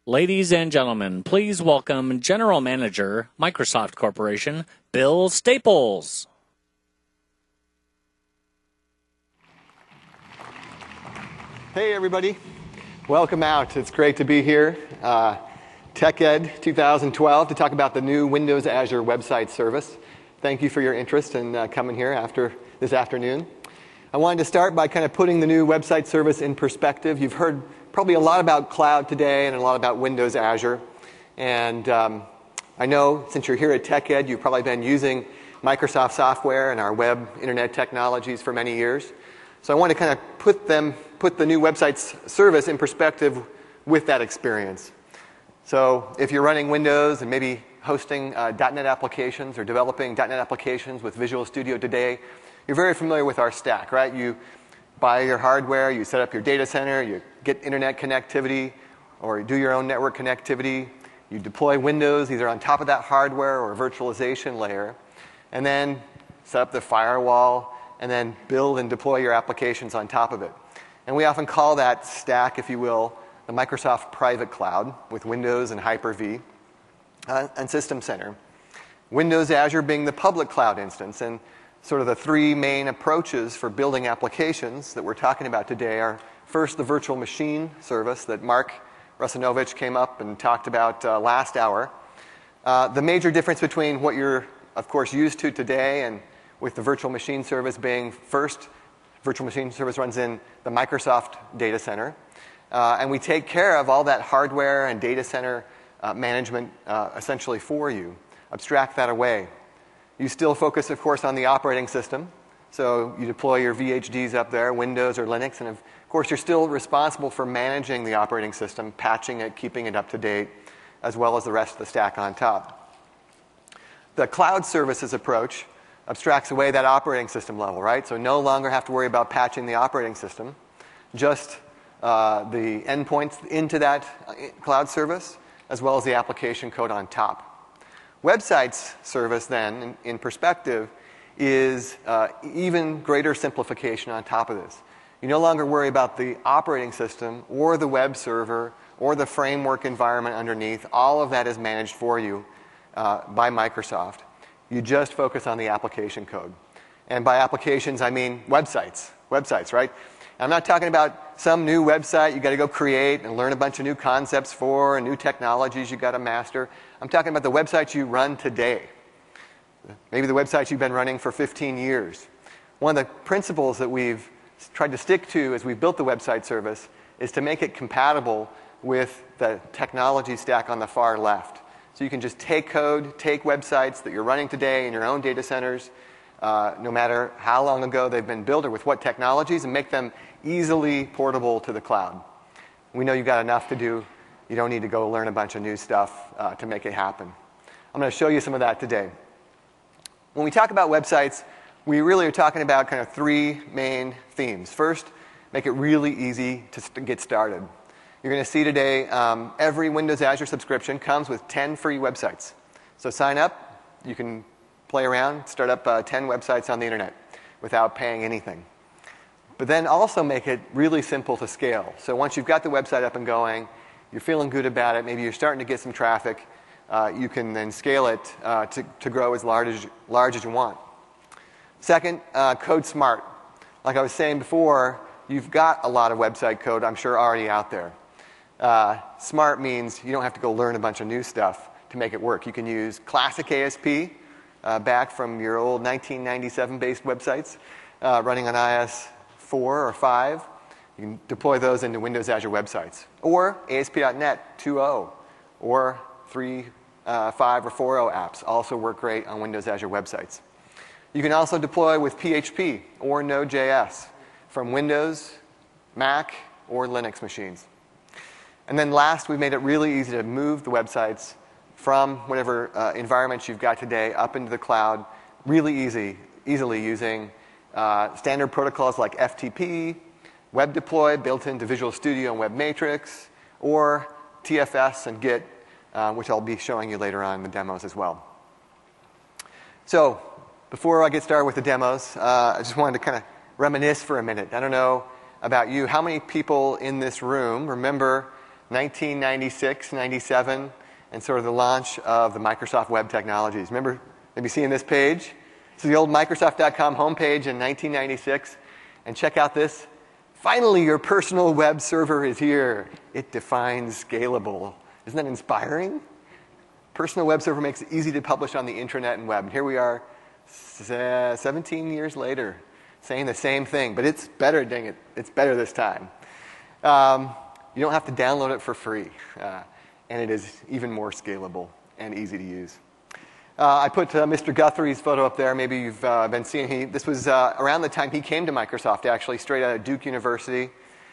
Ladies and gentlemen, please welcome General Manager, Microsoft Corporation, Bill Staples. Hey everybody, welcome out. It's great to be here. TechEd 2012 to talk about the new Windows Azure website service. Thank you for your interest in coming here after this afternoon. I wanted to start by kind of putting the new website service in perspective. You've heard probably a lot about cloud today and a lot about Windows Azure. And I know since you're here at TechEd, you've probably been using Microsoft software and our web internet technologies for many years. So I want to kind of put the new website service in perspective with that experience. So if you're running Windows and maybe hosting .NET applications or developing .NET applications with Visual Studio today, you're very familiar with our stack, right? You buy your hardware, you set up your data center, you get internet connectivity, or you do your own network connectivity. You deploy Windows either on top of that hardware or a virtualization layer, and then set up the firewall, and then build and deploy your applications on top of it. And we often call that stack, if you will, the Microsoft Private Cloud with Windows and Hyper-V and System Center. Windows Azure being the public cloud instance. And sort of the three main approaches for building applications that we're talking about today are, first, the virtual machine service that Mark Russinovich came up and talked about last hour. The major difference between what you're, of course, used to today and with the virtual machine service being, first, virtual machine service runs in the Microsoft data center. And we take care of all that hardware and data center management essentially for you. Abstract that away. You still focus, of course, on the operating system. So you deploy your VHDs up there, Windows or Linux, and of course you're still responsible for managing the operating system, patching it, keeping it up to date, as well as the rest of the stack on top. The cloud services approach abstracts away that operating system level, right? So no longer have to worry about patching the operating system, just the endpoints into that cloud service, as well as the application code on top. Websites service, then, in perspective, is even greater simplification on top of this. You no longer worry about the operating system or the web server or the framework environment underneath. All of that is managed for you by Microsoft. You just focus on the application code. And by applications, I mean websites. Websites, right? I'm not talking about some new website you got to go create and learn a bunch of new concepts for and new technologies you got to master. I'm talking about the websites you run today. Maybe the websites you've been running for 15 years. One of the principles that we've tried to stick to as we built the website service is to make it compatible with the technology stack on the far left. So you can just take code, take websites that you're running today in your own data centers, no matter how long ago they've been built or with what technologies, and make them easily portable to the cloud. We know you've got enough to do. You don't need to go learn a bunch of new stuff to make it happen. I'm going to show you some of that today. When we talk about websites, we really are talking about kind of three main themes. First, make it really easy to get started. You're going to see today every Windows Azure subscription comes with 10 free websites. So sign up. You can play around, start up 10 websites on the internet without paying anything. But then also make it really simple to scale. So once you've got the website up and going, you're feeling good about it, maybe you're starting to get some traffic, you can then scale it to grow as large as you want. Second, code smart. Like I was saying before, you've got a lot of website code, I'm sure, already out there. Smart means you don't have to go learn a bunch of new stuff to make it work. You can use classic ASP, back from your old 1997-based websites, running on IS 4 or 5. You can deploy those into Windows Azure websites. Or ASP.NET 2.0 or 3.5 or 4.0 apps also work great on Windows Azure websites. You can also deploy with PHP or Node.js from Windows, Mac, or Linux machines. And then last, we've made it really easy to move the websites from whatever environments you've got today up into the cloud really easily using standard protocols like FTP, Web Deploy built into Visual Studio and Web Matrix, or TFS and Git, which I'll be showing you later on in the demos as well. So before I get started with the demos, I just wanted to kind of reminisce for a minute. I don't know about you. How many people in this room remember 1996, 97, and sort of the launch of the Microsoft Web Technologies. Remember, maybe seeing this page? This is the old Microsoft.com homepage in 1996. And check out this. Finally, your personal web server is here. It defines scalable. Isn't that inspiring? Personal web server makes it easy to publish on the intranet and web. And here we are 17 years later saying the same thing. But it's better, dang it. It's better this time. You don't have to download it for free. And it is even more scalable and easy to use. I put Mr. Guthrie's photo up there. Maybe you've been seeing. This was around the time he came to Microsoft, actually, straight out of Duke University.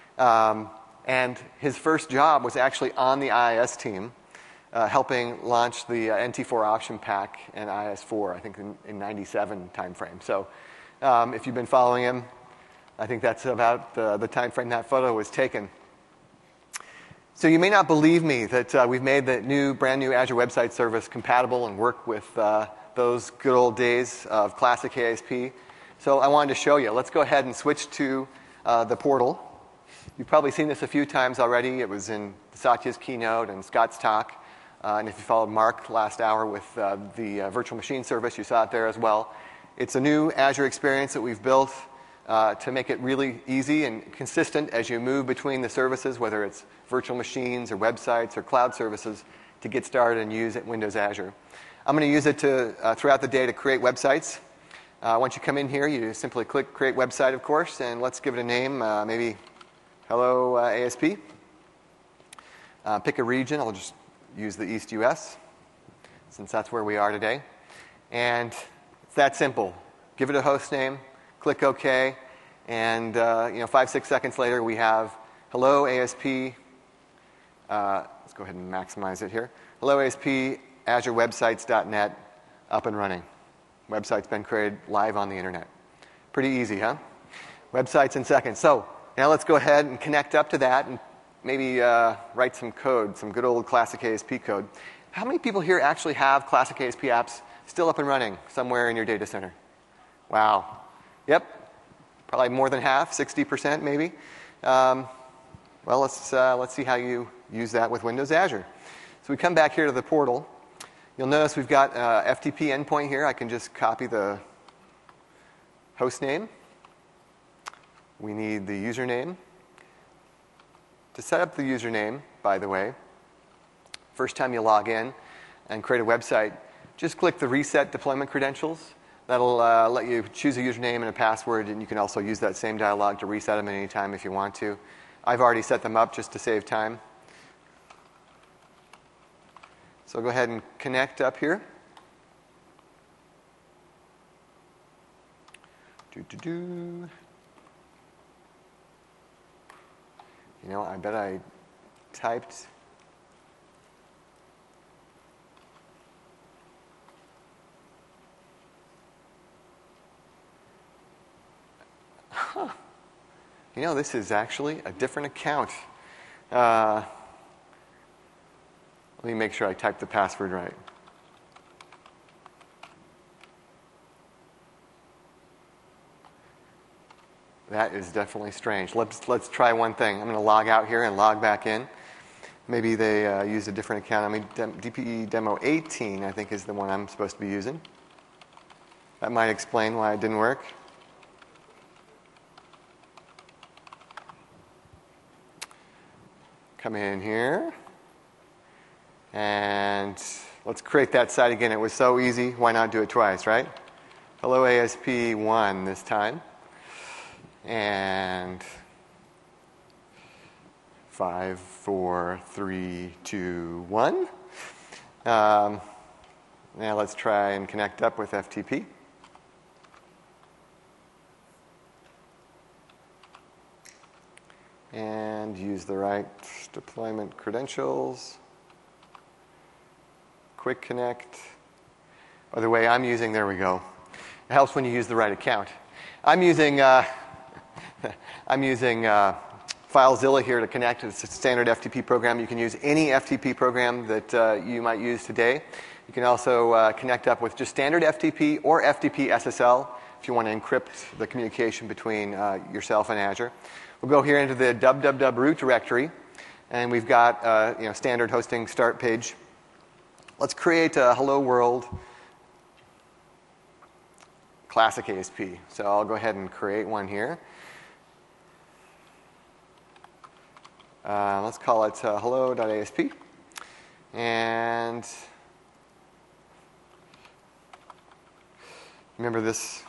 And his first job was actually on the IIS team, helping launch the NT4 option pack and IIS-4, I think in 97 timeframe. So if you've been following him, I think that's about the time frame that photo was taken. So you may not believe me that we've made the brand new Azure Website Service compatible and work with those good old days of classic ASP. So I wanted to show you. Let's go ahead and switch to the portal. You've probably seen this a few times already. It was in Satya's keynote and Scott's talk. And if you followed Mark last hour with the virtual machine service, you saw it there as well. It's a new Azure experience that we've built to make it really easy and consistent as you move between the services, whether it's virtual machines or websites or cloud services, to get started and use it Windows Azure. I'm going to use it throughout the day to create websites. Once you come in here, you simply click Create Website, of course, and let's give it a name, maybe Hello ASP. Pick a region. I'll just use the East US, since that's where we are today. And it's that simple. Give it a host name. Click OK, and 5-6 seconds later we have Hello ASP. Let's go ahead and maximize it here. Hello ASP AzureWebsites.net up and running. Website's been created live on the internet. Pretty easy, huh? Websites in seconds. So now let's go ahead and connect up to that and maybe write some code, some good old classic ASP code. How many people here actually have classic ASP apps still up and running somewhere in your data center? Wow. Yep, probably more than half, 60% maybe. Well, let's see how you use that with Windows Azure. So we come back here to the portal. You'll notice we've got FTP endpoint here. I can just copy the host name. We need the username. To set up the username, by the way, first time you log in and create a website, just click the Reset Deployment Credentials. That'll let you choose a username and a password, and you can also use that same dialog to reset them at any time if you want to. I've already set them up just to save time. So go ahead and connect up here. I bet I typed this is actually a different account. Let me make sure I typed the password right. That is definitely strange. Let's try one thing. I'm going to log out here and log back in. Maybe they used a different account. DPE Demo 18, I think, is the one I'm supposed to be using. That might explain why it didn't work. Come in here. And let's create that site again. It was so easy. Why not do it twice, right? Hello ASP1 this time. And 5, 4, 3, 2, 1. Now let's try and connect up with FTP. And use the right deployment credentials. Quick connect. Or the way I'm using, there we go. It helps when you use the right account. I'm using FileZilla here to connect. It's a standard FTP program. You can use any FTP program that you might use today. You can also connect up with just standard FTP or FTP SSL if you want to encrypt the communication between yourself and Azure. We'll go here into the www root directory. And we've got standard hosting start page. Let's create a Hello World Classic ASP. So I'll go ahead and create one here. Let's call it hello.asp. And remember this.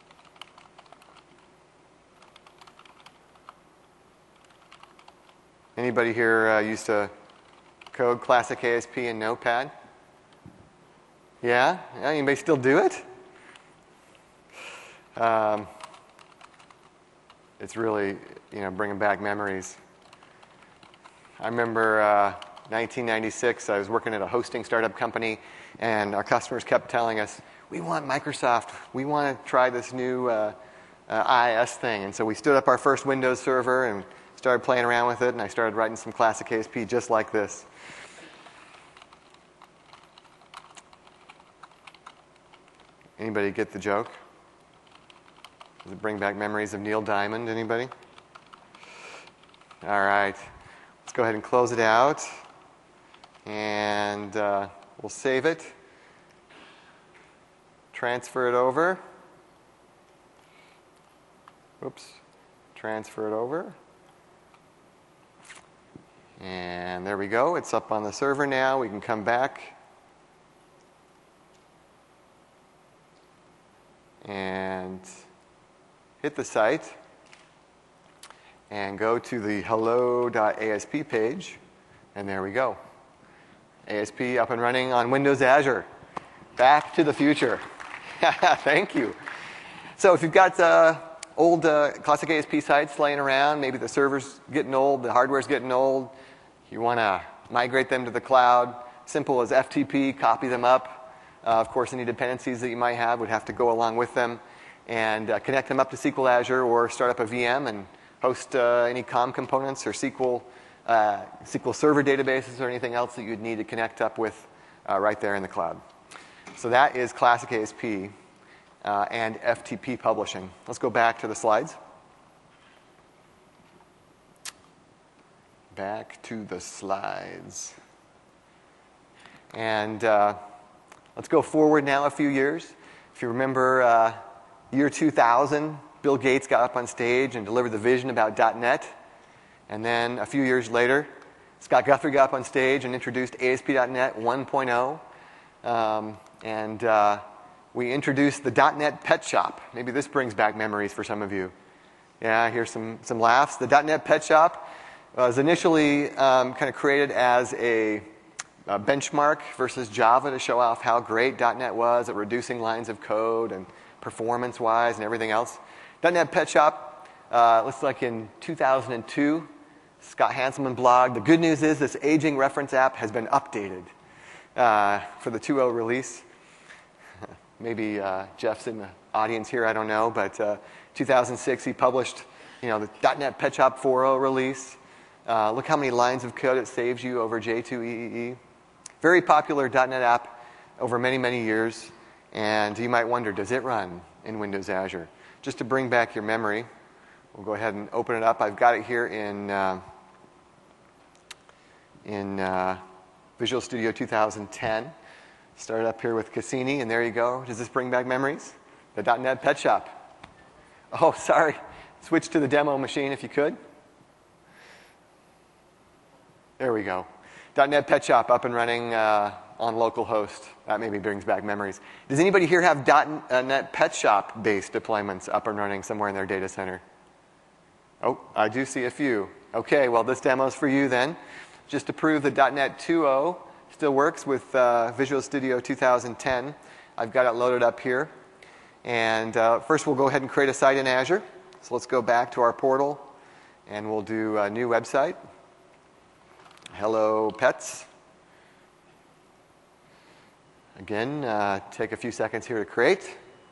Anybody here used to code Classic ASP in Notepad? Yeah? Anybody still do it? It's really, bringing back memories. I remember 1996, I was working at a hosting startup company, and our customers kept telling us, we want Microsoft. We want to try this new IIS thing. And so we stood up our first Windows server and started playing around with it, and I started writing some Classic ASP just like this. Anybody get the joke? Does it bring back memories of Neil Diamond? Anybody? All right. Let's go ahead and close it out. And we'll save it. Transfer it over. Oops. Transfer it over. And there we go. It's up on the server now. We can come back. And hit the site. And go to the hello.asp page. And there we go. ASP up and running on Windows Azure. Back to the future. Thank you. So if you've got old Classic ASP sites laying around, maybe the server's getting old, the hardware's getting old, you want to migrate them to the cloud, simple as FTP, copy them up. Of course, any dependencies that you might have would have to go along with them, and connect them up to SQL Azure or start up a VM and host any COM components or SQL Server databases or anything else that you'd need to connect up with right there in the cloud. So that is Classic ASP and FTP publishing. Let's go back to the slides. Back to the slides. And let's go forward now a few years. If you remember year 2000, Bill Gates got up on stage and delivered the vision about .NET. And then a few years later, Scott Guthrie got up on stage and introduced ASP.NET 1.0. And we introduced the .NET Pet Shop. Maybe this brings back memories for some of you. Yeah, I hear some laughs. The .NET Pet Shop was initially kind of created as a benchmark versus Java to show off how great .NET was at reducing lines of code and performance-wise and everything else. .NET Pet Shop, looks like in 2002, Scott Hanselman blogged, the good news is this aging reference app has been updated for the 2.0 release. Maybe Jeff's in the audience here, I don't know, but 2006 he published the .NET Pet Shop 4.0 release. Look how many lines of code it saves you over J2EE. Very popular .NET app over many, many years. And you might wonder, does it run in Windows Azure? Just to bring back your memory, we'll go ahead and open it up. I've got it here in Visual Studio 2010. Start up here with Cassini, and there you go. Does this bring back memories? The .NET Pet Shop. Oh, sorry. Switch to the demo machine if you could. There we go. .NET Pet Shop up and running on localhost. That maybe brings back memories. Does anybody here have .NET Pet Shop-based deployments up and running somewhere in their data center? Oh, I do see a few. Okay, well, this demo's for you then. Just to prove that .NET 2.0 still works with Visual Studio 2010, I've got it loaded up here. And first we'll go ahead and create a site in Azure. So let's go back to our portal, and we'll do a new website. Hello, pets. Again, take a few seconds here to create.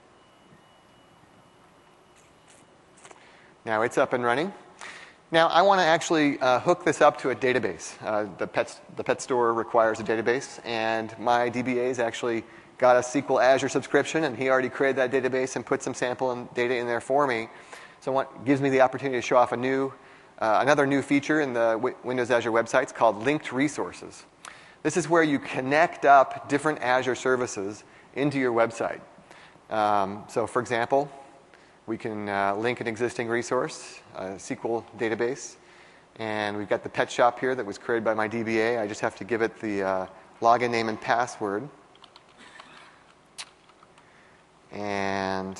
Now it's up and running. Now I want to actually hook this up to a database. The pet store requires a database, and my DBA's actually got a SQL Azure subscription, and he already created that database and put some sample data in there for me. So it gives me the opportunity to show off a new another new feature in the Windows Azure websites called linked resources. This is where you connect up different Azure services into your website. So for example, we can link an existing resource, a SQL database, and we've got the pet shop here that was created by my DBA. I just have to give it the login name and password. And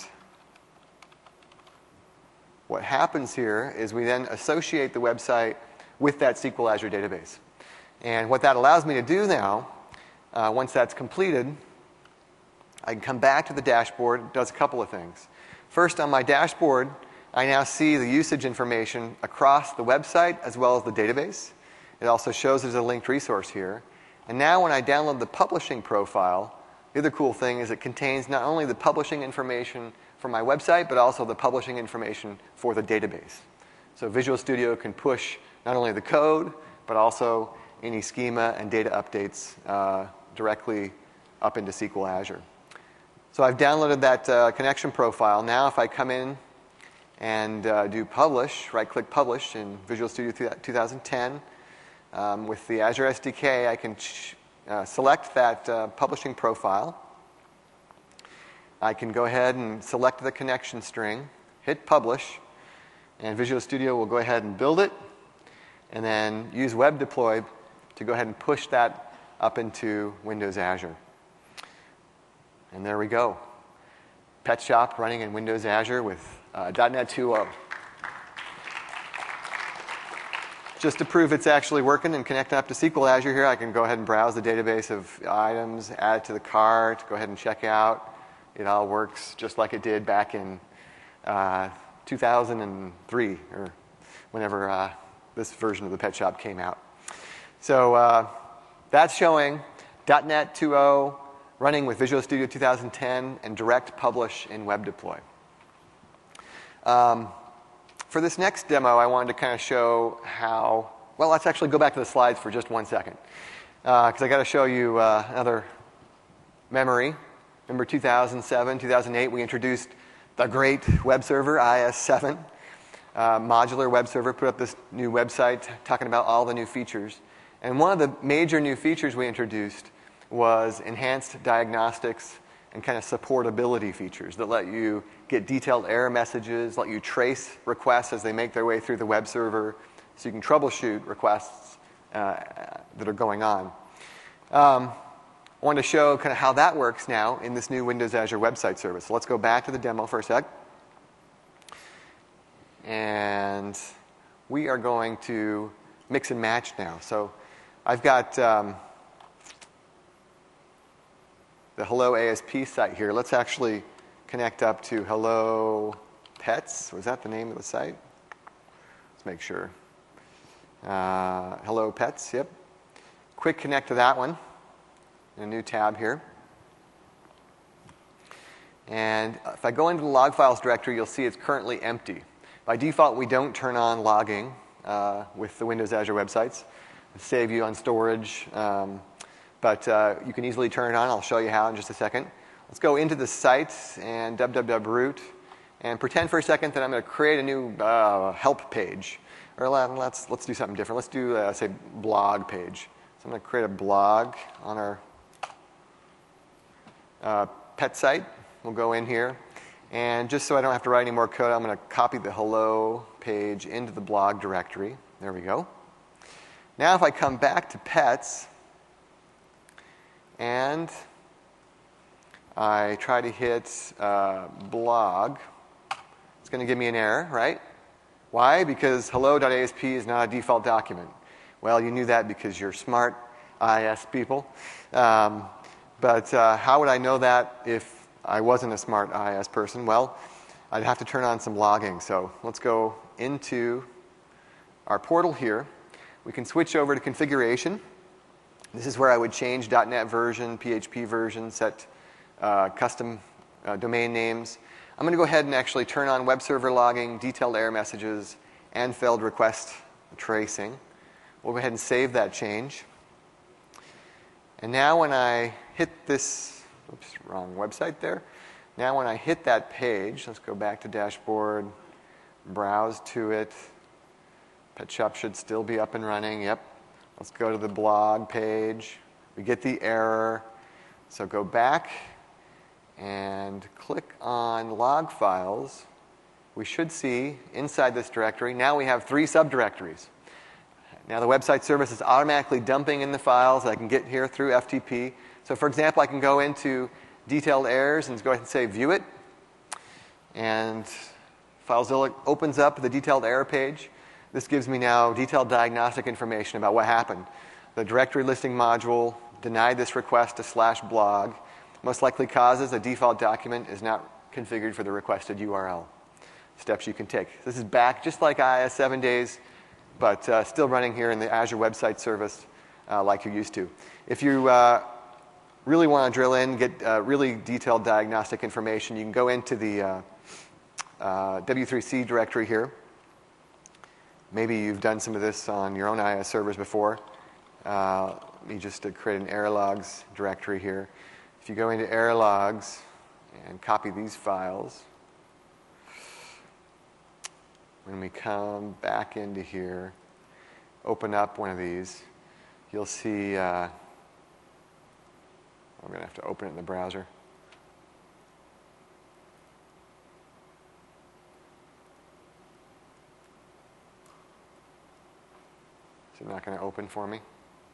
what happens here is we then associate the website with that SQL Azure database. And what that allows me to do now, once that's completed, I can come back to the dashboard. It does a couple of things. First, on my dashboard, I now see the usage information across the website as well as the database. It also shows there's a linked resource here. And now when I download the publishing profile, the other cool thing is it contains not only the publishing information for my website, but also the publishing information for the database. So Visual Studio can push not only the code, but also any schema and data updates directly up into SQL Azure. So I've downloaded that connection profile. Now if I come in and do publish, right-click publish in Visual Studio 2010, with the Azure SDK, I can select that publishing profile. I can go ahead and select the connection string, hit publish, and Visual Studio will go ahead and build it, and then use Web Deploy to go ahead and push that up into Windows Azure. And there we go. Pet Shop running in Windows Azure with .NET 2.0. Just to prove it's actually working and connecting up to SQL Azure here, I can go ahead and browse the database of items, add it to the cart, go ahead and check out. It all works just like it did back in 2003, or whenever this version of the Pet Shop came out. So that's showing .NET 2.0 running with Visual Studio 2010 and direct publish in Web Deploy. For this next demo, I wanted to kind of show how, well, let's actually go back to the slides for just 1 second. Because I got to show you another memory. Remember 2007, 2008, we introduced the great web server, IS7. Modular web server, put up this new website talking about all the new features. And one of the major new features we introduced was enhanced diagnostics and kind of supportability features that let you get detailed error messages, let you trace requests as they make their way through the web server, so you can troubleshoot requests that are going on. I wanted to show kind of how that works now in this new Windows Azure website service. So let's go back to the demo for a sec. And we are going to mix and match now. So I've got the Hello ASP site here. Let's actually connect up to Hello Pets. Was that the name of the site? Let's make sure. Hello Pets, yep. Quick connect to that one. In a new tab here. And if I go into the log files directory, you'll see it's currently empty. By default, we don't turn on logging with the Windows Azure websites. It'll save you on storage, but you can easily turn it on. I'll show you how in just a second. Let's go into the site and www.root and pretend for a second that I'm going to create a new help page. Or let's do something different. Let's do, say, blog page. So I'm going to create a blog on our pet site. We'll go in here. And just so I don't have to write any more code, I'm going to copy the hello page into the blog directory. There we go. Now if I come back to pets and I try to hit blog, it's going to give me an error, right? Why? Because hello.asp is not a default document. Well, you knew that because you're smart IS people. But how would I know that if I wasn't a smart IS person? Well, I'd have to turn on some logging. So let's go into our portal here. We can switch over to configuration. This is where I would change .NET version, PHP version, set custom domain names. I'm going to go ahead and actually turn on web server logging, detailed error messages, and failed request tracing. We'll go ahead and save that change. And now when I hit this, oops, wrong website there. Now when I hit that page, let's go back to dashboard, browse to it, Pet shop should still be up and running. Yep. Let's go to the blog page. We get the error. So go back and click on log files. We should see inside this directory, now we have 3 subdirectories. Now the website service is automatically dumping in the files that I can get here through FTP. So for example, I can go into detailed errors and go ahead and say view it. And FileZilla opens up the detailed error page. This gives me now detailed diagnostic information about what happened. The directory listing module denied this request to /blog. Most likely causes a default document is not configured for the requested URL. Steps you can take. This is back just like IIS 7 days, but still running here in the Azure Website Service like you're used to. If you really want to drill in, get really detailed diagnostic information, you can go into the W3C directory here. Maybe you've done some of this on your own IIS servers before. Let me just create an error logs directory here. If you go into error logs and copy these files, when we come back into here, open up one of these, you'll see, I'm going to have to open it in the browser. Is it not going to open for me?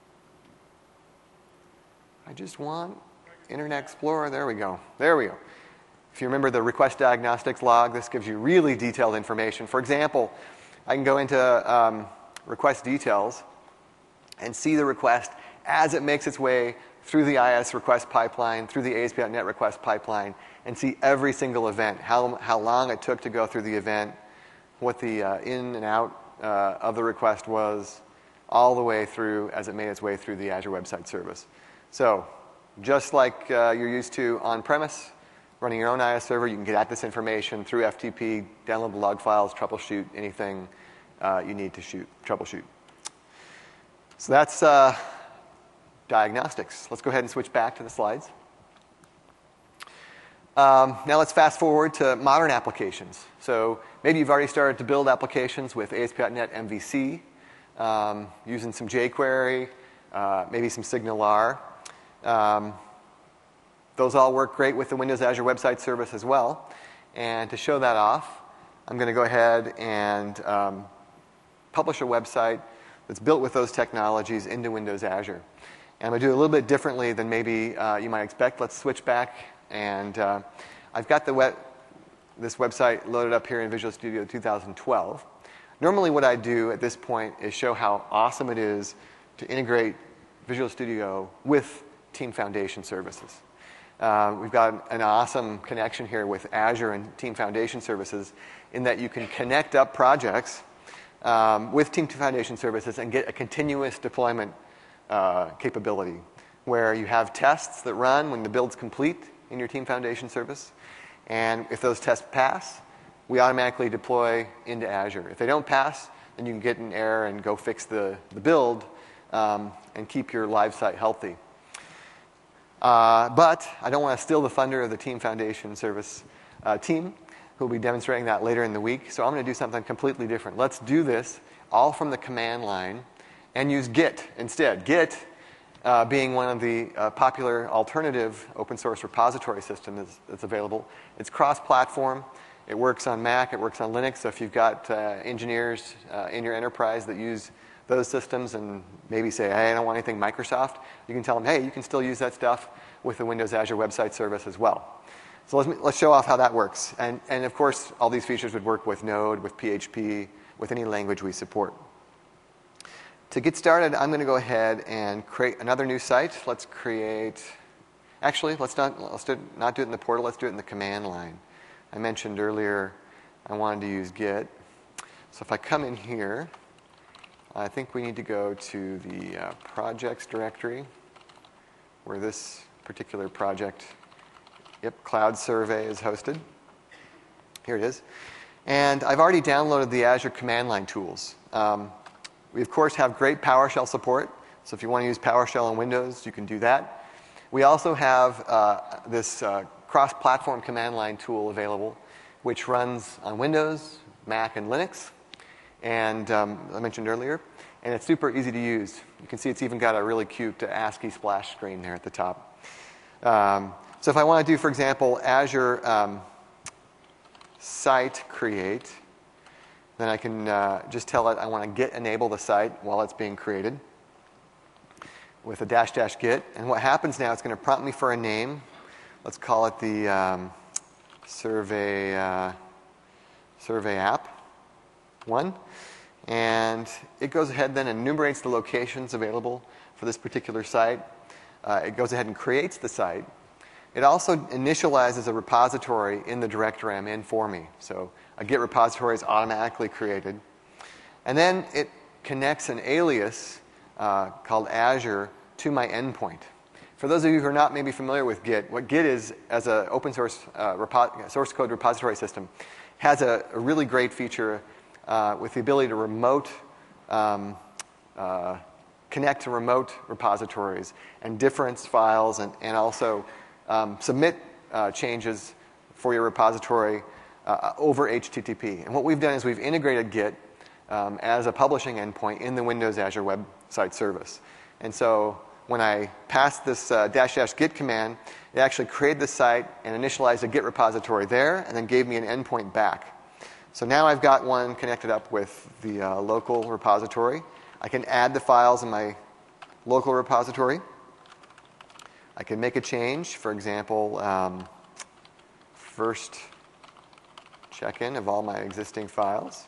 I just want Internet Explorer. There we go. There we go. If you remember the request diagnostics log, this gives you really detailed information. For example, I can go into request details and see the request as it makes its way through the IIS request pipeline, through the ASP.NET request pipeline, and see every single event, how long it took to go through the event, what the in and out of the request was, all the way through as it made its way through the Azure Website Service. So just like you're used to on-premise, running your own IIS server, you can get at this information through FTP, download the log files, troubleshoot anything you need to troubleshoot. So that's diagnostics. Let's go ahead and switch back to the slides. Now let's fast forward to modern applications. So maybe you've already started to build applications with ASP.NET MVC, using some jQuery, maybe some SignalR. Those all work great with the Windows Azure Website Service as well. And to show that off, I'm going to go ahead and publish a website that's built with those technologies into Windows Azure. And I'm going to do it a little bit differently than maybe you might expect. Let's switch back. And I've got this website loaded up here in Visual Studio 2012. Normally what I do at this point is show how awesome it is to integrate Visual Studio with Team Foundation services. We've got an awesome connection here with Azure and Team Foundation services in that you can connect up projects with Team Foundation services and get a continuous deployment capability where you have tests that run when the build's complete in your Team Foundation service. And if those tests pass, we automatically deploy into Azure. If they don't pass, then you can get an error and go fix the build and keep your live site healthy. But I don't want to steal the thunder of the Team Foundation service team, who will be demonstrating that later in the week. So I'm going to do something completely different. Let's do this all from the command line and use Git instead. Git, being one of the popular alternative open source repository systems that's available. It's cross-platform. It works on Mac. It works on Linux. So if you've got engineers in your enterprise that use those systems and maybe say, hey, I don't want anything Microsoft, you can tell them, hey, you can still use that stuff with the Windows Azure Website Service as well. So let's show off how that works. And of course, all these features would work with Node, with PHP, with any language we support. To get started, I'm going to go ahead and create another new site. Let's create, actually, let's not do it in the portal. Let's do it in the command line. I mentioned earlier I wanted to use Git. So if I come in here, I think we need to go to the projects directory where this particular project, Cloud Survey, is hosted. Here it is. And I've already downloaded the Azure command line tools. We, of course, have great PowerShell support. So if you want to use PowerShell on Windows, you can do that. We also have this cross-platform command line tool available, which runs on Windows, Mac, and Linux. and I mentioned earlier, and it's super easy to use. You can see it's even got a really cute ASCII splash screen there at the top. So if I want to do, for example, Azure site create, then I can just tell it I want to git enable the site while it's being created with a -- git. And what happens now, it's going to prompt me for a name. Let's call it the survey app 1. And it goes ahead then and enumerates the locations available for this particular site. It goes ahead and creates the site. It also initializes a repository in the directory I'm in for me. So a Git repository is automatically created. And then it connects an alias called Azure to my endpoint. For those of you who are not maybe familiar with Git, what Git is as an open source source code repository system has a really great feature with the ability to connect to remote repositories and difference files and also submit changes for your repository over HTTP. And what we've done is we've integrated Git as a publishing endpoint in the Windows Azure Website Service. And so when I passed this -- git command, it actually created the site and initialized a Git repository there and then gave me an endpoint back. So now I've got one connected up with the local repository. I can add the files in my local repository. I can make a change, for example, first check-in of all my existing files.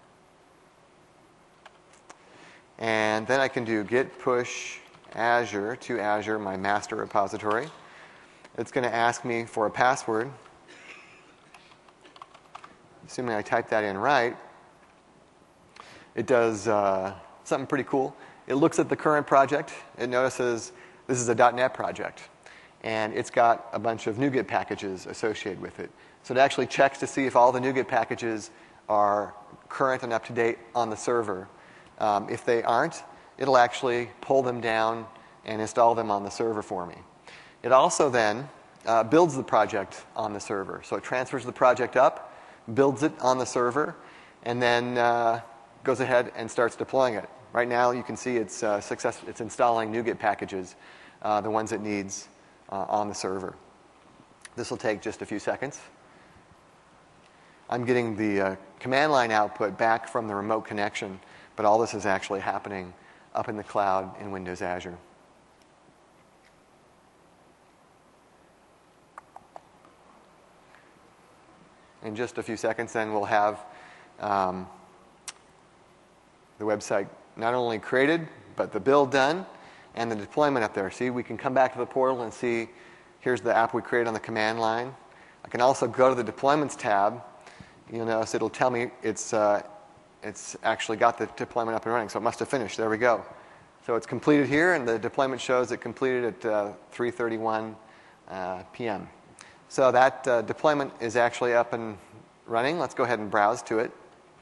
And then I can do git push Azure to Azure, my master repository. It's going to ask me for a password. Assuming I type that in right, it does something pretty cool. It looks at the current project. It notices this is a .NET project, and it's got a bunch of NuGet packages associated with it. So it actually checks to see if all the NuGet packages are current and up to date on the server. If they aren't, it'll actually pull them down and install them on the server for me. It also then builds the project on the server. So it transfers the project up, builds it on the server, and then goes ahead and starts deploying it. Right now, you can see it's installing NuGet packages, the ones it needs on the server. This will take just a few seconds. I'm getting the command line output back from the remote connection, but all this is actually happening up in the cloud in Windows Azure. In just a few seconds, then, we'll have the website not only created, but the build done, and the deployment up there. See, we can come back to the portal and see, here's the app we created on the command line. I can also go to the Deployments tab. You'll notice it'll tell me it's actually got the deployment up and running, so it must have finished. There we go. So it's completed here, and the deployment shows it completed at 3:31 p.m. So that deployment is actually up and running. Let's go ahead and browse to it.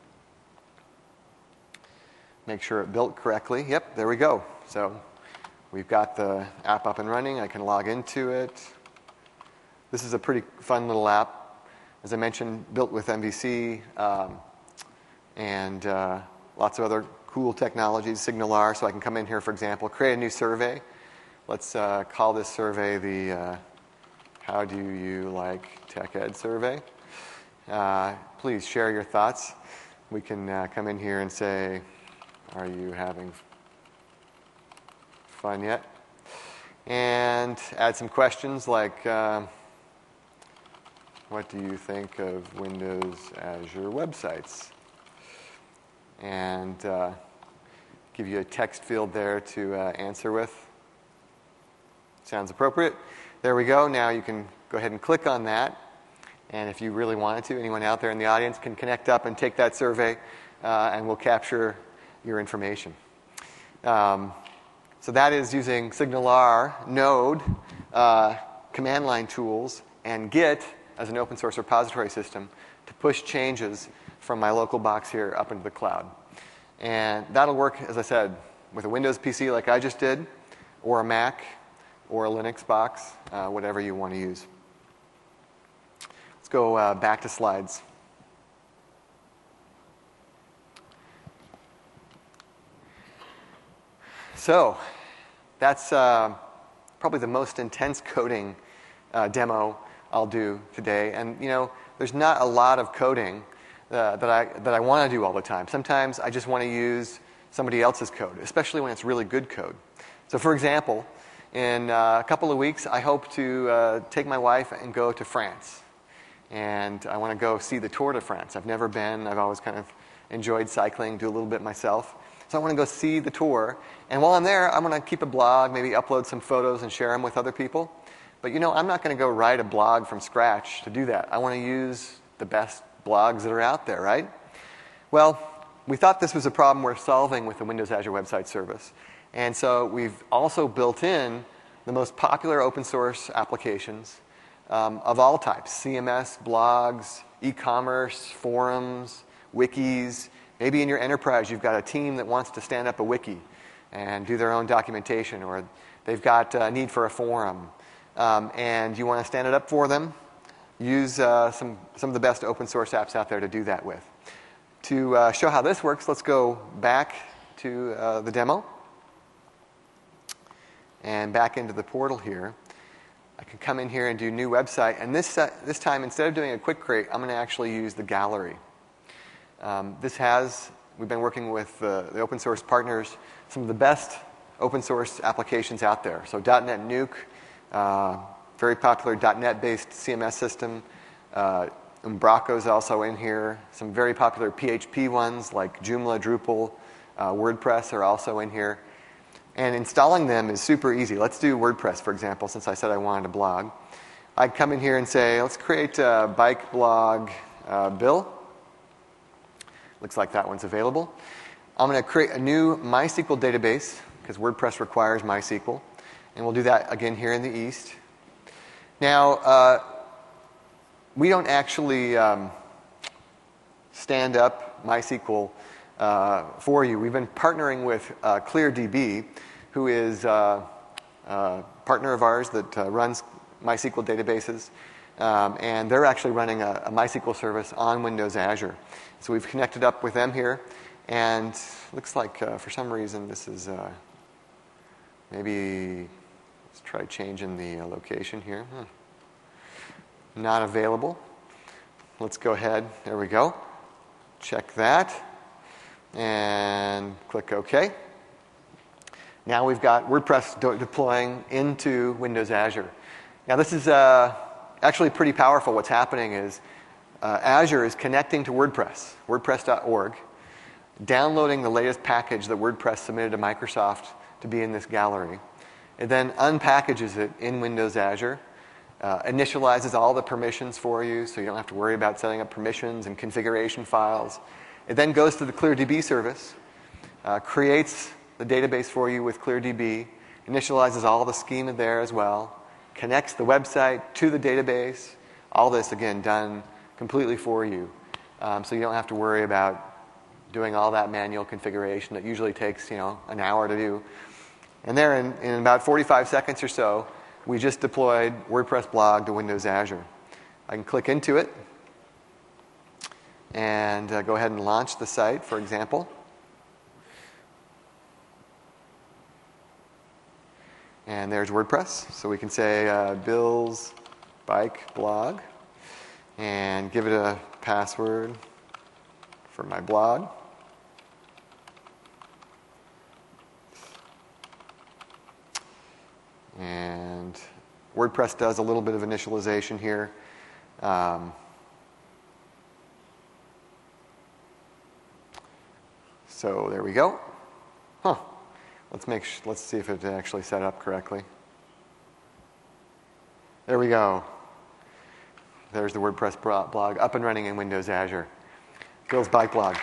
Make sure it built correctly. Yep, there we go. So we've got the app up and running. I can log into it. This is a pretty fun little app. As I mentioned, built with MVC and lots of other cool technologies, SignalR. So I can come in here, for example, create a new survey. Let's call this survey the How Do You Like Tech Ed survey. Please share your thoughts. We can come in here and say, are you having fun yet? And add some questions like, what do you think of Windows Azure websites? And give you a text field there to answer with. Sounds appropriate. There we go. Now you can go ahead and click on that. And if you really wanted to, anyone out there in the audience can connect up and take that survey, and we'll capture your information. So that is using SignalR, Node, command line tools, and Git as an open source repository system to push changes from my local box here up into the cloud. And that'll work, as I said, with a Windows PC like I just did, or a Mac, or a Linux box, whatever you want to use. Let's go back to slides. So that's probably the most intense coding demo I'll do today. And there's not a lot of coding that I want to do all the time. Sometimes I just want to use somebody else's code, especially when it's really good code. So for example, in a couple of weeks, I hope to take my wife and go to France. And I want to go see the Tour de France. I've never been. I've always kind of enjoyed cycling, do a little bit myself. So I want to go see the tour. And while I'm there, I'm going to keep a blog, maybe upload some photos and share them with other people. But I'm not going to go write a blog from scratch to do that. I want to use the best blogs that are out there, right? Well, we thought this was a problem worth solving with the Windows Azure Website Service. And so we've also built in the most popular open source applications of all types: CMS, blogs, e-commerce, forums, wikis. Maybe in your enterprise you've got a team that wants to stand up a wiki and do their own documentation, or they've got a need for a forum, and you want to stand it up for them. Use some of the best open source apps out there to do that with. To show how this works, let's go back to the demo and back into the portal here. I can come in here and do new website, and this time, instead of doing a quick create, I'm going to actually use the gallery. We've been working with the open source partners, some of the best open source applications out there. So .NET Nuke, very popular .NET-based CMS system. Umbraco is also in here. Some very popular PHP ones like Joomla, Drupal, WordPress are also in here. And installing them is super easy. Let's do WordPress, for example, since I said I wanted a blog. I'd come in here and say, let's create a bike blog Bill. Looks like that one's available. I'm going to create a new MySQL database, because WordPress requires MySQL. And we'll do that again here in the East. Now, we don't actually stand up MySQL for you. We've been partnering with ClearDB, who is a partner of ours that runs MySQL databases. And they're actually running a MySQL service on Windows Azure. So we've connected up with them here. And looks like for some reason this is maybe, let's try changing the location here. Not available. Let's go ahead. There we go. Check that. And click OK. Now we've got WordPress deploying into Windows Azure. Now this is actually pretty powerful. What's happening is Azure is connecting to WordPress, WordPress.org, downloading the latest package that WordPress submitted to Microsoft to be in this gallery. It then unpackages it in Windows Azure, initializes all the permissions for you so you don't have to worry about setting up permissions and configuration files. It then goes to the ClearDB service, creates the database for you with ClearDB, initializes all the schema there as well, connects the website to the database. All this, again, done completely for you. So you don't have to worry about doing all that manual configuration that usually takes, an hour to do. And there, in about 45 seconds or so, we just deployed WordPress blog to Windows Azure. I can click into it and go ahead and launch the site, for example. And there's WordPress. So we can say Bill's Bike Blog and give it a password for my blog. And WordPress does a little bit of initialization here. So there we go. Let's see if it actually set up correctly. There we go. There's the WordPress blog up and running in Windows Azure. Bill's Bike Blog.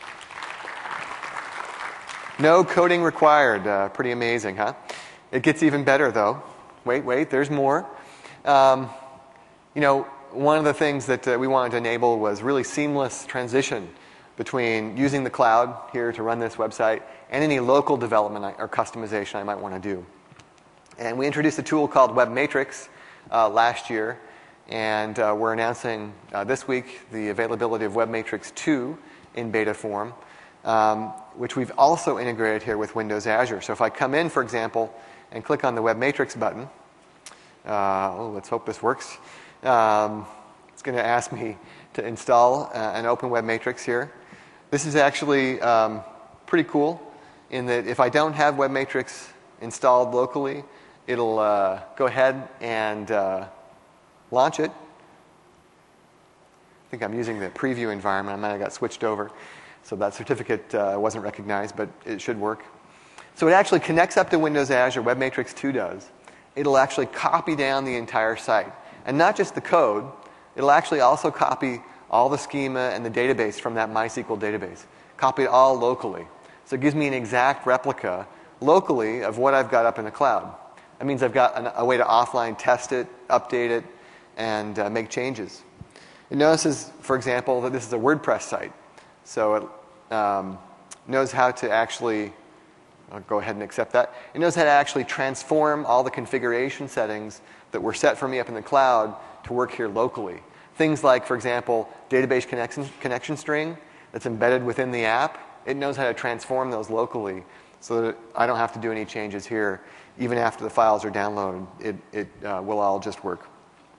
No coding required. Pretty amazing, huh? It gets even better, though. Wait, there's more. One of the things that we wanted to enable was really seamless transition between using the cloud here to run this website and any local development or customization I might want to do. And we introduced a tool called WebMatrix last year, and we're announcing this week the availability of WebMatrix 2 in beta form. which we've also integrated here with Windows Azure. So if I come in, for example, and click on the Web Matrix button, let's hope this works. It's going to ask me to install an open Web Matrix here. This is actually pretty cool in that if I don't have Web Matrix installed locally, it'll go ahead and launch it. I think I'm using the preview environment. I might have got switched over. So that certificate wasn't recognized, but it should work. So it actually connects up to Windows Azure. Web Matrix 2 does. It'll actually copy down the entire site. And not just the code. It'll actually also copy all the schema and the database from that MySQL database. Copy it all locally. So it gives me an exact replica locally of what I've got up in the cloud. That means I've got a way to offline test it, update it, and make changes. It notices, for example, that this is a WordPress site. So it knows how to actually, I'll go ahead and accept that. It knows how to actually transform all the configuration settings that were set for me up in the cloud to work here locally. Things like, for example, database connection string that's embedded within the app. It knows how to transform those locally so that I don't have to do any changes here. Even after the files are downloaded, it will all just work.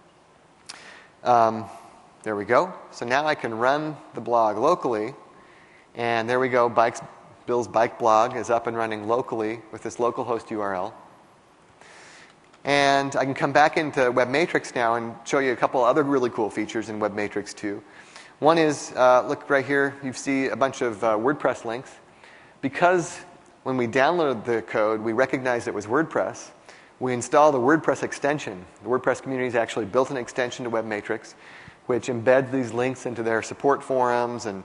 There we go. So now I can run the blog locally. And there we go. Bill's Bike blog is up and running locally with this localhost URL. And I can come back into Web Matrix now and show you a couple other really cool features in Web Matrix 2. One is, look right here, you see a bunch of WordPress links. Because when we downloaded the code, we recognized it was WordPress, we installed a WordPress extension. The WordPress community has actually built an extension to Web Matrix, which embeds these links into their support forums and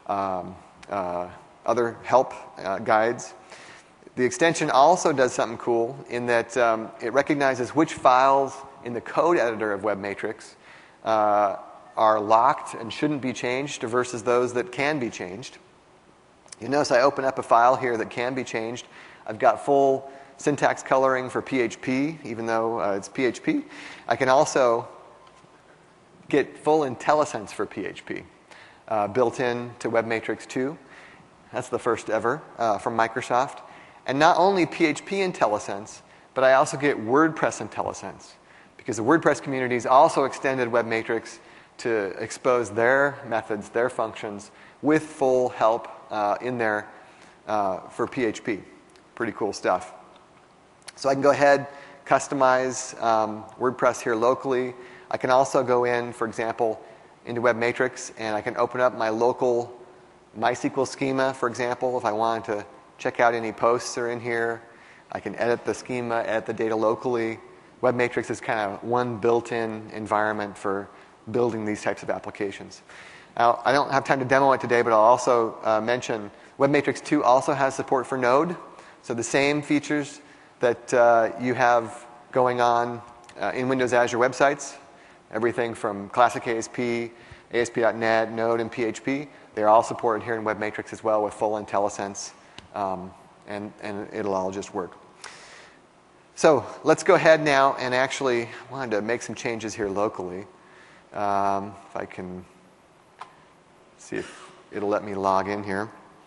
other help guides. The extension also does something cool in that it recognizes which files in the code editor of Web Matrix are locked and shouldn't be changed versus those that can be changed. You notice I open up a file here that can be changed. I've got full syntax coloring for PHP, even though it's PHP. I can also get full IntelliSense for PHP built in to Web Matrix 2. That's the first ever from Microsoft. And not only PHP IntelliSense, but I also get WordPress IntelliSense. Because the WordPress community's also extended Web Matrix to expose their methods, their functions, with full help in there for PHP. Pretty cool stuff. So I can go ahead, customize WordPress here locally. I can also go in, for example, into Web Matrix, and I can open up my local MySQL schema, for example, if I wanted to check out any posts that are in here. I can edit the schema, edit the data locally. Web Matrix is kind of one built-in environment for building these types of applications. Now, I don't have time to demo it today, but I'll also mention Web Matrix 2 also has support for Node. So the same features that you have going on in Windows Azure websites, everything from classic ASP, ASP.NET, Node, and PHP, they're all supported here in Web Matrix as well with full IntelliSense, and it'll all just work. So let's go ahead now and actually wanted to make some changes here locally. If I can see if it'll let me log in here.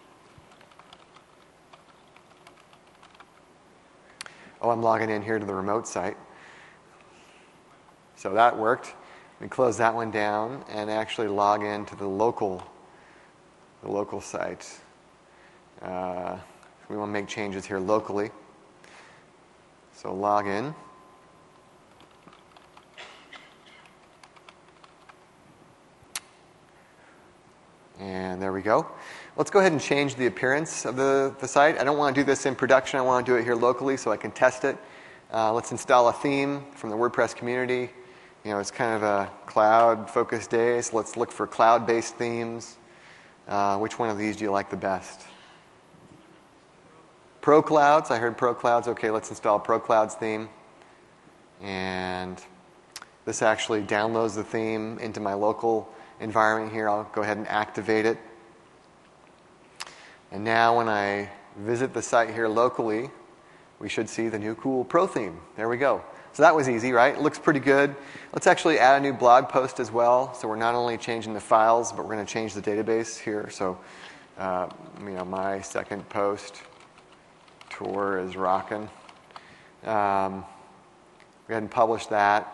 Oh, I'm logging in here to the remote site. So that worked. We close that one down and actually log in to the local site. We want to make changes here locally. So log in. And there we go. Let's go ahead and change the appearance of the site. I don't want to do this in production. I want to do it here locally so I can test it. Let's install a theme from the WordPress community. You know, it's kind of a cloud-focused day, so let's look for cloud-based themes. Which one of these do you like the best? ProClouds. I heard ProClouds. Okay, let's install ProClouds theme. And this actually downloads the theme into my local environment here. I'll go ahead and activate it. And now when I visit the site here locally, we should see the new cool Pro theme. There we go. So that was easy, right? It looks pretty good. Let's actually add a new blog post as well. So we're not only changing the files, but we're going to change the database here. So My second post, tour is rocking. Go ahead and publish that.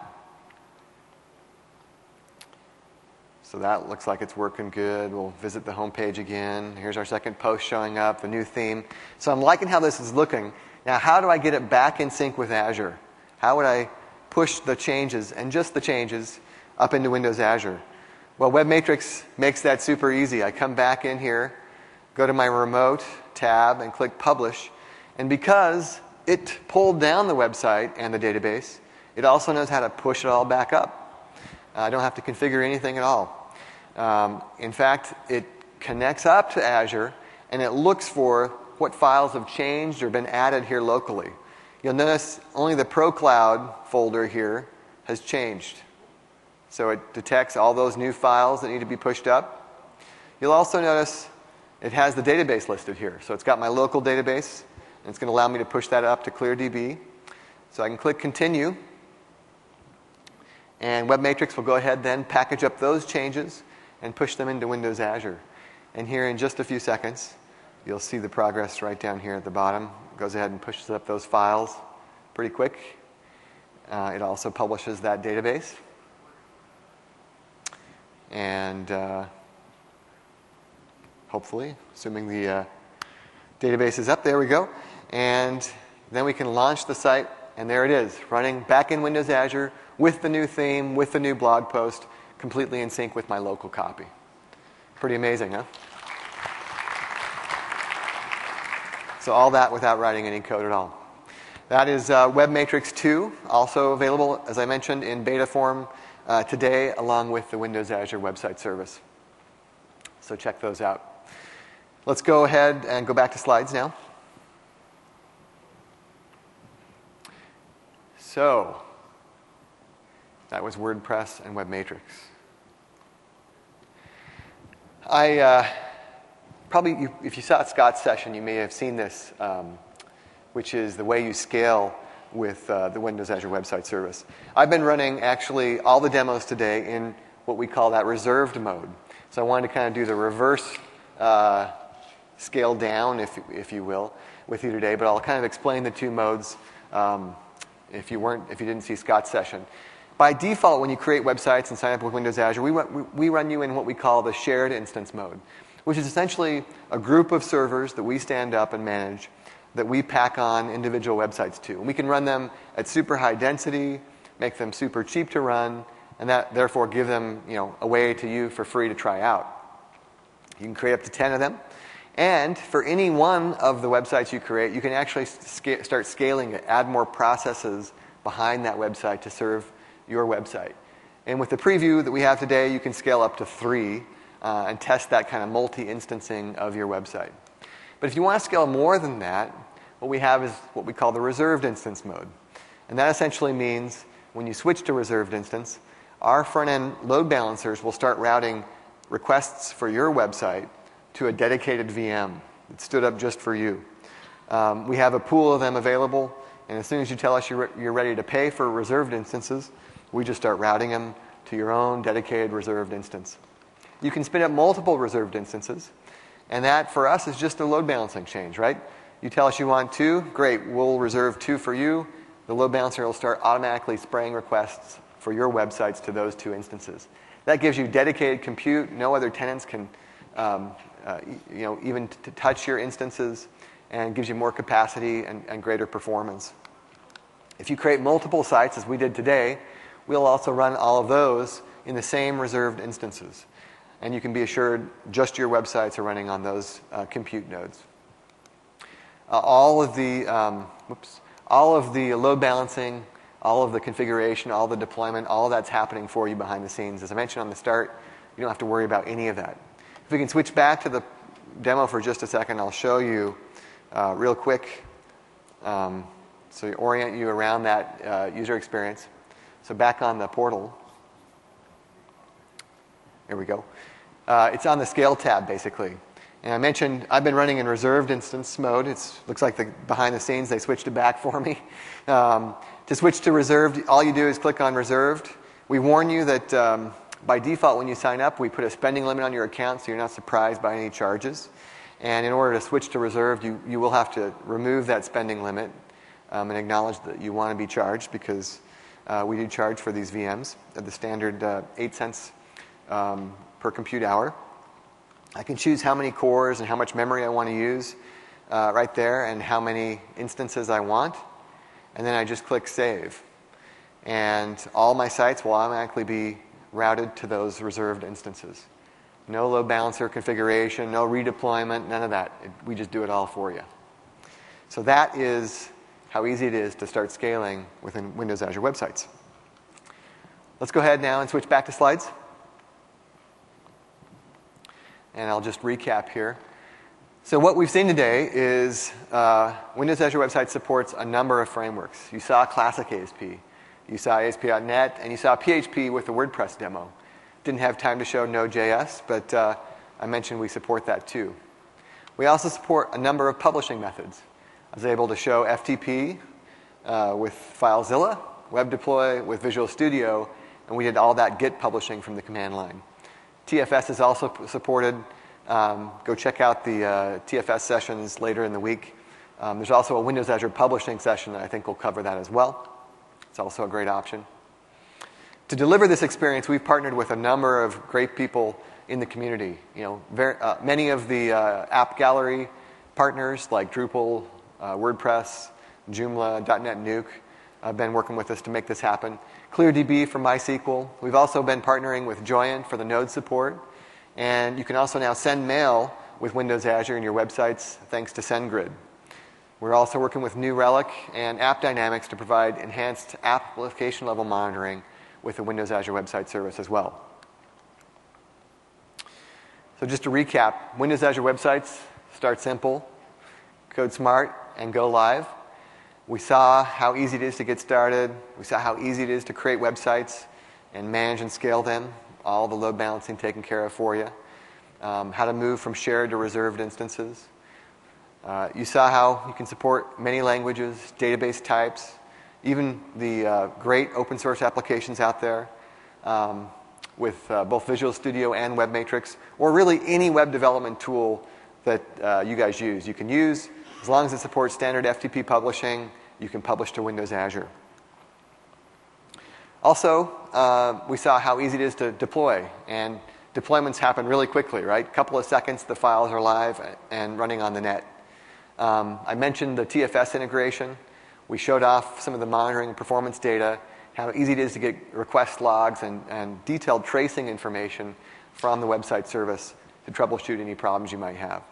So that looks like it's working good. We'll visit the home page again. Here's our second post showing up, the new theme. So I'm liking how this is looking. Now, how do I get it back in sync with Azure? How would I push the changes, and just the changes, up into Windows Azure? Well, Webmatrix makes that super easy. I come back in here, go to my remote tab, and click Publish. And because it pulled down the website and the database, it also knows how to push it all back up. I don't have to configure anything at all. In fact, it connects up to Azure, and it looks for what files have changed or been added here locally. You'll notice only the ProCloud folder here has changed. So it detects all those new files that need to be pushed up. You'll also notice it has the database listed here. So it's got my local database, and it's going to allow me to push that up to ClearDB. So I can click Continue. And Webmatrix will go ahead then package up those changes and push them into Windows Azure. And here in just a few seconds, you'll see the progress right down here at the bottom. It goes ahead and pushes up those files pretty quick. It also publishes that database. And hopefully, assuming the database is up, there we go. And then we can launch the site, and there it is, running back in Windows Azure with the new theme, with the new blog post, completely in sync with my local copy. Pretty amazing, huh? So all that without writing any code at all. That is Webmatrix 2, also available, as I mentioned, in beta form today, along with the Windows Azure website service. So check those out. Let's go ahead and go back to slides now. So that was WordPress and Webmatrix. Probably, if you saw Scott's session, you may have seen this, which is the way you scale with the Windows Azure Website Service. I've been running, actually, all the demos today in what we call that reserved mode. So I wanted to kind of do the reverse scale down, if you will, with you today. But I'll kind of explain the two modes if you didn't see Scott's session. By default, when you create websites and sign up with Windows Azure, we run you in what we call the shared instance mode, which is essentially a group of servers that we stand up and manage that we pack on individual websites to. And we can run them at super high density, make them super cheap to run, and that therefore give them away to you for free to try out. You can create up to 10 of them. And for any one of the websites you create, you can actually start scaling it, add more processes behind that website to serve your website. And with the preview that we have today, you can scale up to 3 and test that kind of multi-instancing of your website. But if you want to scale more than that, what we have is what we call the reserved instance mode. And that essentially means when you switch to reserved instance, our front-end load balancers will start routing requests for your website to a dedicated VM that stood up just for you. We have a pool of them available, and as soon as you tell us you're ready to pay for reserved instances, we just start routing them to your own dedicated reserved instance. You can spin up multiple reserved instances, and that for us is just a load balancing change, right? You tell us you want 2, great, we'll reserve 2 for you. The load balancer will start automatically spraying requests for your websites to those 2 instances. That gives you dedicated compute. No other tenants can even touch your instances, and gives you more capacity and greater performance. If you create multiple sites, as we did today, we'll also run all of those in the same reserved instances. And you can be assured just your websites are running on those compute nodes. All of the load balancing, all of the configuration, all the deployment, all of that's happening for you behind the scenes. As I mentioned on the start, you don't have to worry about any of that. If we can switch back to the demo for just a second, I'll show you real quick so orient you around that user experience. So back on the portal. There we go. It's on the Scale tab, basically. And I mentioned I've been running in reserved instance mode. It looks like behind the scenes they switched it back for me. To switch to reserved, all you do is click on reserved. We warn you that By default, when you sign up, we put a spending limit on your account so you're not surprised by any charges. And in order to switch to reserved, you will have to remove that spending limit and acknowledge that you want to be charged, because we do charge for these VMs at the standard 8 cents per compute hour. I can choose how many cores and how much memory I want to use right there, and how many instances I want. And then I just click Save. And all my sites will automatically be routed to those reserved instances. No load balancer configuration, no redeployment, none of that. We just do it all for you. So that is how easy it is to start scaling within Windows Azure websites. Let's go ahead now and switch back to slides. And I'll just recap here. So what we've seen today is Windows Azure Websites supports a number of frameworks. You saw Classic ASP. You saw ASP.NET, and you saw PHP with the WordPress demo. Didn't have time to show Node.js, but I mentioned we support that too. We also support a number of publishing methods. I was able to show FTP with FileZilla, Web Deploy with Visual Studio, and we did all that Git publishing from the command line. TFS is also supported. Go check out the TFS sessions later in the week. There's also a Windows Azure publishing session that I think will cover that as well. It's also a great option. To deliver this experience, we've partnered with a number of great people in the community. Many of the App Gallery partners like Drupal, WordPress, Joomla, .NET Nuke have been working with us to make this happen. ClearDB for MySQL. We've also been partnering with Joyent for the Node support. And you can also now send mail with Windows Azure in your websites thanks to SendGrid. We're also working with New Relic and AppDynamics to provide enhanced application level monitoring with the Windows Azure Website Service as well. So just to recap, Windows Azure Websites start simple, code smart, and go live. We saw how easy it is to get started. We saw how easy it is to create websites and manage and scale them. All the load balancing taken care of for you. How to move from shared to reserved instances. You saw how you can support many languages, database types, even the great open source applications out there with both Visual Studio and WebMatrix, or really any web development tool that you guys use. You can use, as long as it supports standard FTP publishing, you can publish to Windows Azure. Also, we saw how easy it is to deploy, and deployments happen really quickly, right? A couple of seconds, the files are live and running on the net. I mentioned the TFS integration. We showed off some of the monitoring and performance data, how easy it is to get request logs and detailed tracing information from the website service to troubleshoot any problems you might have.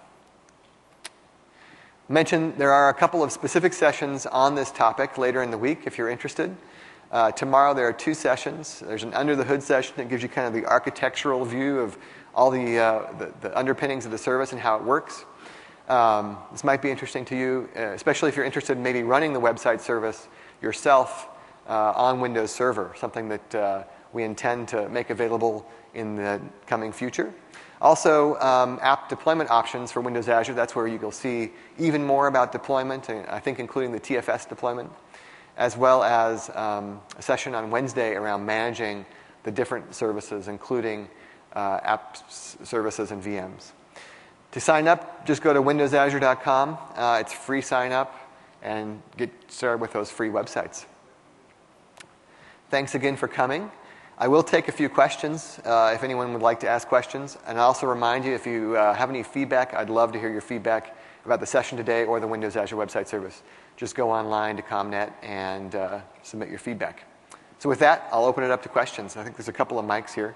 I mentioned there are a couple of specific sessions on this topic later in the week if you're interested. Tomorrow there are 2 sessions. There's an under the hood session that gives you kind of the architectural view of all the underpinnings of the service and how it works. This might be interesting to you, especially if you're interested in maybe running the website service yourself on Windows Server, something that we intend to make available in the coming future. Also, app deployment options for Windows Azure. That's where you'll see even more about deployment, and I think including the TFS deployment, as well as a session on Wednesday around managing the different services, including app services and VMs. To sign up, just go to windowsazure.com. It's free sign up, and get started with those free websites. Thanks again for coming. I will take a few questions if anyone would like to ask questions. And I'll also remind you, if you have any feedback, I'd love to hear your feedback about the session today or the Windows Azure Website Service. Just go online to ComNet and submit your feedback. So with that, I'll open it up to questions. I think there's a couple of mics here.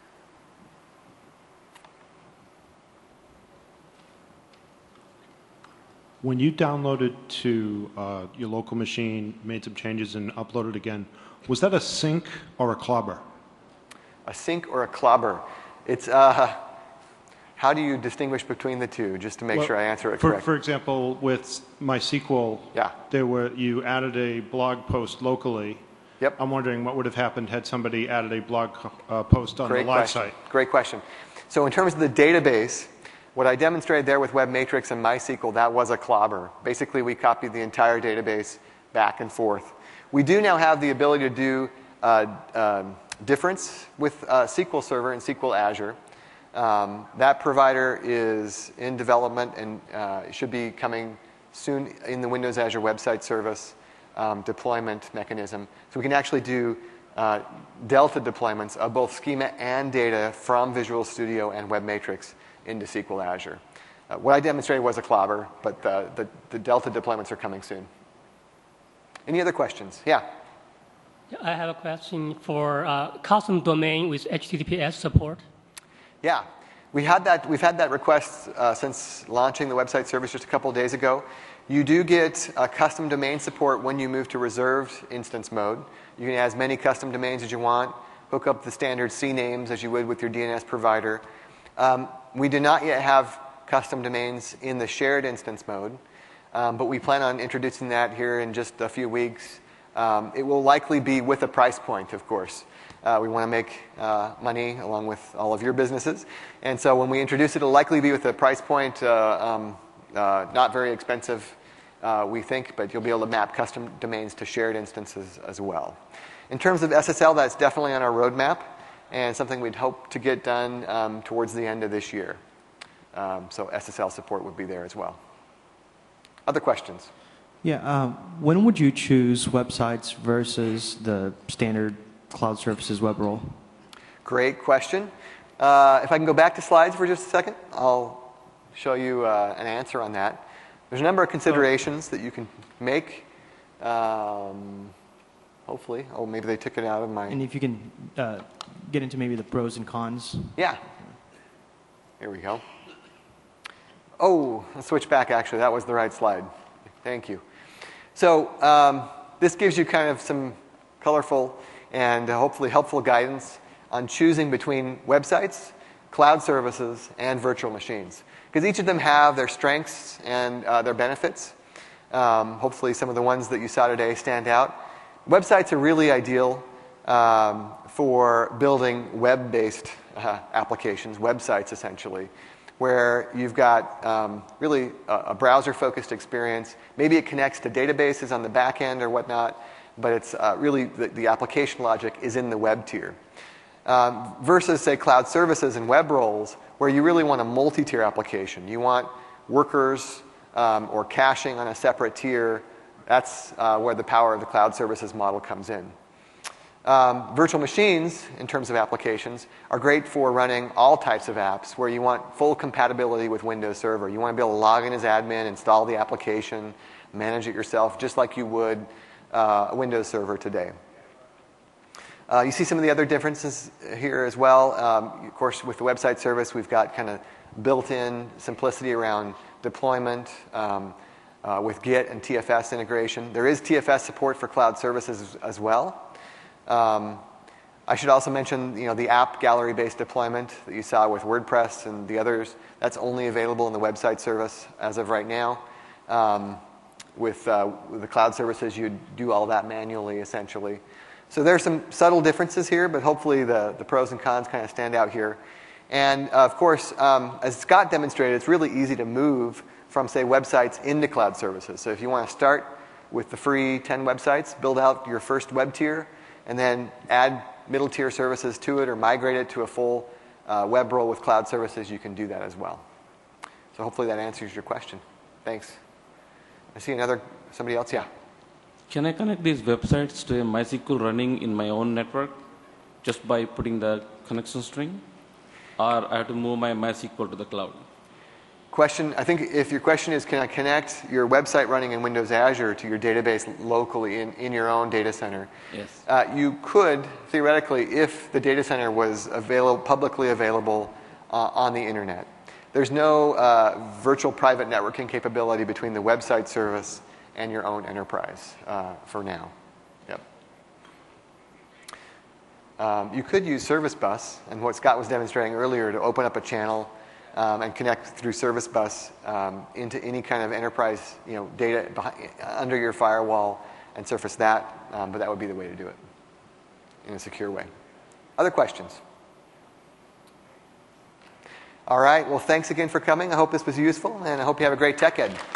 When you downloaded to your local machine, made some changes and uploaded again, was that a sync or a clobber? A sync or a clobber? It's how do you distinguish between the two, just to make sure I answer it correctly? For example, with MySQL, you added a blog post locally. Yep. I'm wondering what would have happened had somebody added a blog post on the live site. Great question. So in terms of the database, what I demonstrated there with WebMatrix and MySQL, that was a clobber. Basically, we copied the entire database back and forth. We do now have the ability to do difference with SQL Server and SQL Azure. That provider is in development and should be coming soon in the Windows Azure Website Service deployment mechanism. So we can actually do Delta deployments of both schema and data from Visual Studio and WebMatrix into SQL Azure. What I demonstrated was a clobber, but the Delta deployments are coming soon. Any other questions? Yeah? I have a question for custom domain with HTTPS support. Yeah. We've had that request since launching the website service just a couple of days ago. You do get custom domain support when you move to reserved instance mode. You can add as many custom domains as you want, hook up the standard CNAMEs as you would with your DNS provider. We do not yet have custom domains in the shared instance mode, but we plan on introducing that here in just a few weeks. It will likely be with a price point, of course. We want to make money along with all of your businesses. And so when we introduce it, it'll likely be with a price point not very expensive, we think, but you'll be able to map custom domains to shared instances as well. In terms of SSL, that's definitely on our roadmap and something we'd hope to get done towards the end of this year. So SSL support would be there as well. Other questions? Yeah, when would you choose websites versus the standard cloud services web role? Great question. If I can go back to slides for just a second, I'll show you an answer on that. There's a number of considerations that you can make. Hopefully. Oh, maybe they took it out of my... And if you can get into maybe the pros and cons. Yeah. Here we go. Oh, let's switch back, actually. That was the right slide. Thank you. So this gives you kind of some colorful and hopefully helpful guidance on choosing between websites, cloud services, and virtual machines. Because each of them have their strengths and their benefits. Hopefully some of the ones that you saw today stand out. Websites are really ideal for building web-based applications, websites essentially, where you've got really a browser-focused experience. Maybe it connects to databases on the back end or whatnot, but it's really the application logic is in the web tier. Versus, say, cloud services and web roles, where you really want a multi-tier application. You want workers or caching on a separate tier. That's where the power of the cloud services model comes in. Virtual machines, in terms of applications, are great for running all types of apps where you want full compatibility with Windows Server. You want to be able to log in as admin, install the application, manage it yourself, just like you would a Windows Server today. You see some of the other differences here as well. Of course, with the website service, we've got kind of built-in simplicity around deployment with Git and TFS integration. There is TFS support for cloud services as well. I should also mention, the app gallery-based deployment that you saw with WordPress and the others. That's only available in the website service as of right now. With the cloud services, you do all that manually, essentially. So there are some subtle differences here, but hopefully the pros and cons kind of stand out here. And of course, as Scott demonstrated, it's really easy to move from, say, websites into cloud services. So if you want to start with the free 10 websites, build out your first web tier, and then add middle tier services to it or migrate it to a full web role with cloud services, you can do that as well. So hopefully that answers your question. Thanks. I see somebody else, yeah. Can I connect these websites to a MySQL running in my own network just by putting the connection string? Or I have to move my MySQL to the cloud? I think if your question is, can I connect your website running in Windows Azure to your database locally in your own data center? Yes. You could, theoretically, if the data center was publicly available on the internet. There's no virtual private networking capability between the website service and your own enterprise for now. Yep. You could use Service Bus, and what Scott was demonstrating earlier, to open up a channel and connect through Service Bus into any kind of enterprise data under your firewall and surface that, but that would be the way to do it in a secure way. Other questions? All right, well, thanks again for coming. I hope this was useful, and I hope you have a great Tech Ed.